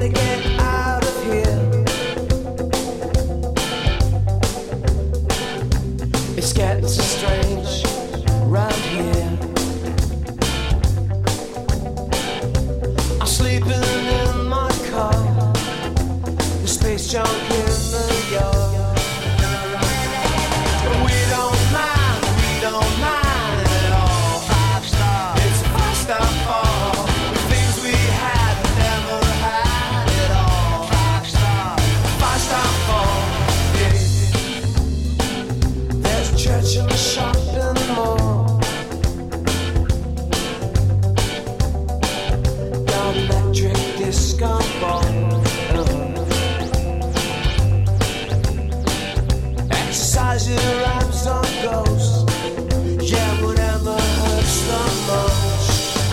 get out of here. It's getting so strange round here. I'm sleeping in my car, the space junk in the yard. We don't mind at all. 5 stars, it's a 5-star fall. The things we had never had at all. 5 stars, 5-star fall. Yeah. There's a church in the shopping mall. Got an electric disco ball. Exercise your rhymes on ghosts. Yeah, whatever hurts the most.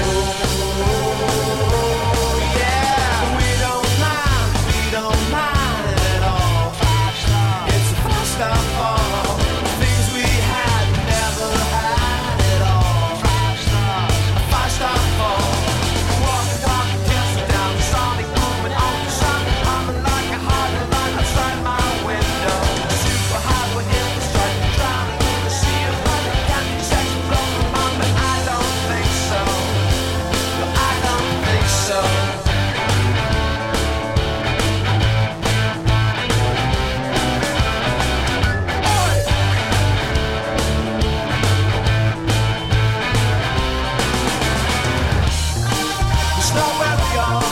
Yeah, we don't mind at all. 5 stars, it's a 5-star fall. Things we had never had at all. 5 stars, a 5-star fall. Walking, dancing down the sonic movement on the sun. I'm like a heart line outside my window. Super high, we're in the strike, drowning in the sea of light. Can't be sex blow the mind, but I don't think so. No, I don't think so. It's not where we are.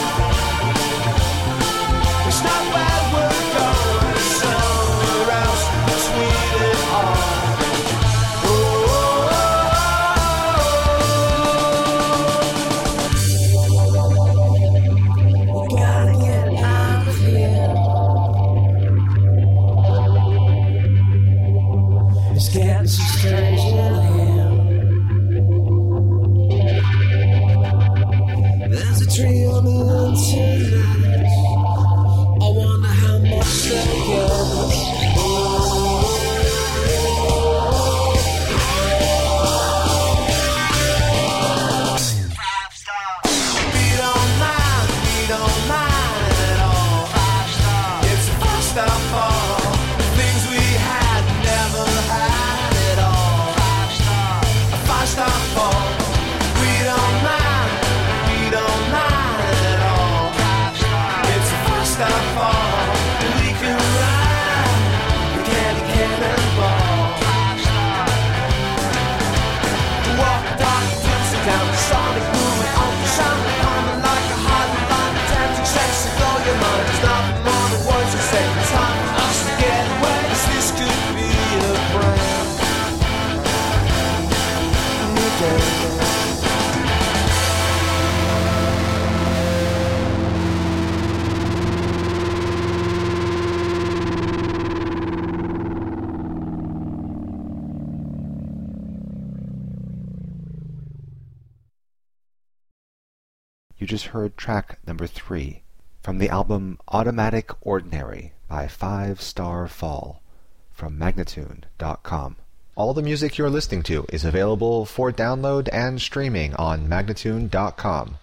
It's not where we're going. It's somewhere else between it all. We gotta get out of here. It's getting so strange in here. There's a tree on the lawn tonight. I wonder how much that gets. We don't mind at all. 5 stars, it's a 5-star fall. Things we had never had at all. 5 stars, a 5-star fall. We don't mind at all. 5 stars, it's a 5-star fall. We can ride the candy cannonball. 5 stars. Walk dark dancing down the sonic movement on the sound. Coming like a hot line, tempting sex to blow your mind. There's nothing more than words to say. It's time for us to get away. 'Cause this could be a brand new day. You just heard track number 3 from the album Automatic Ordinary by 5-Star Fall from Magnatune.com. All the music you're listening to is available for download and streaming on Magnatune.com.